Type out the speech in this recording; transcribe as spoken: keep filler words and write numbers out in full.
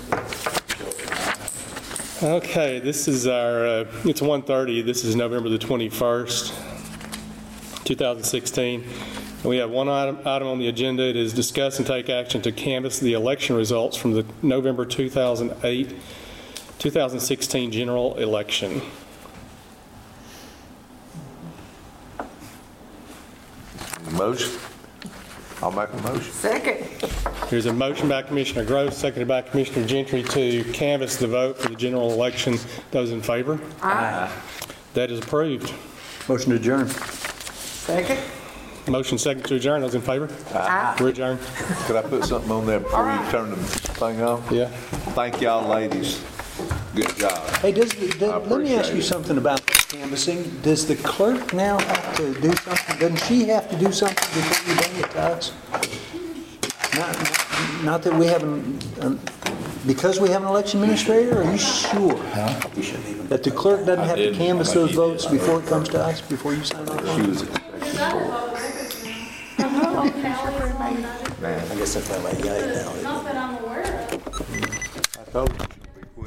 Okay, this is our, uh, it's one thirty. This is November the twenty-first, two thousand sixteen. And we have one item, item on the agenda. It is discuss and take action to canvass the election results from the November two thousand eight, two thousand sixteen general election. Motion? I'll make a motion. Second. There's a motion by Commissioner Gross, seconded by Commissioner Gentry to canvass the vote for the general election. Those in favor? Aye. That is approved. Motion to adjourn. Second. Motion second to adjourn. Those in favor? Aye. We're adjourned. Could I put something on there before you turn the thing off? Yeah. Thank y'all, ladies. Good job. Hey, does, the- does- I let me ask appreciate you it. something about this canvassing. Does the clerk now have to do something? Doesn't she have to do something before you bring it to us? Not, not- not that we haven't, um, because we have an election administrator, are you sure? That the clerk doesn't have to canvass those votes before it comes to us, before you sign off? She was I guess that's that way, yeah, Not that I'm aware of. I told you.